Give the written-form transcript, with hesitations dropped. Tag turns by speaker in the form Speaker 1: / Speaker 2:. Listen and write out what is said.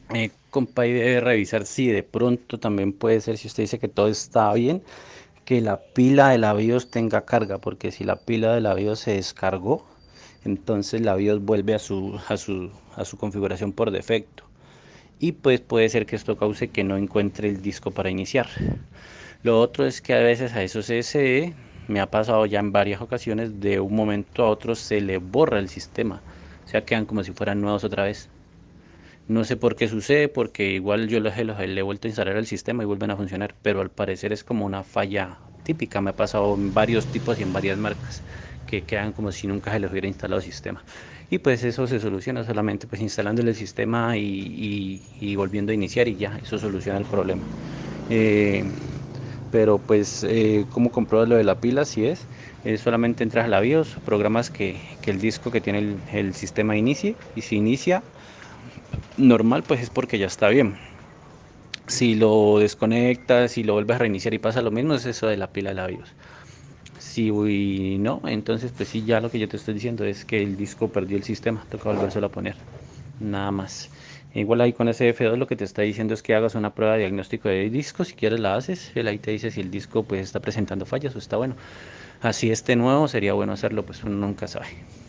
Speaker 1: Compa, y debe revisar si de pronto también puede ser, si usted dice que todo está bien, que la pila de la BIOS tenga carga, porque si la pila de la BIOS se descargó, entonces la BIOS vuelve a su configuración por defecto. Y pues puede ser que esto cause que no encuentre el disco para iniciar. Lo otro es que a veces a esos SSD, me ha pasado ya en varias ocasiones, de un momento a otro se le borra el sistema. O sea, quedan como si fueran nuevos otra vez. No sé por qué sucede, porque igual yo le he vuelto a instalar el sistema y vuelven a funcionar, pero al parecer es como una falla típica. Me ha pasado en varios tipos y en varias marcas, que quedan como si nunca se les hubiera instalado el sistema. Y pues eso se soluciona solamente pues instalando el sistema y volviendo a iniciar, y ya, eso soluciona el problema. Eh, pero pues, ¿cómo compruebas lo de la pila? Si es solamente entras a la BIOS, programas que el disco que tiene el sistema inicie, y si inicia normal, pues es porque ya está bien. Si lo desconectas y lo vuelves a reiniciar y pasa lo mismo, es eso de la pila de la BIOS. Si no, entonces pues sí, ya lo que yo te estoy diciendo es que el disco perdió el sistema, toca volvérselo a poner, nada más. Igual ahí con ese F2 lo que te está diciendo es que hagas una prueba de diagnóstico de disco. Si quieres la haces, él ahí te dice si el disco pues está presentando fallas o está bueno. Así este nuevo sería bueno hacerlo, pues uno nunca sabe.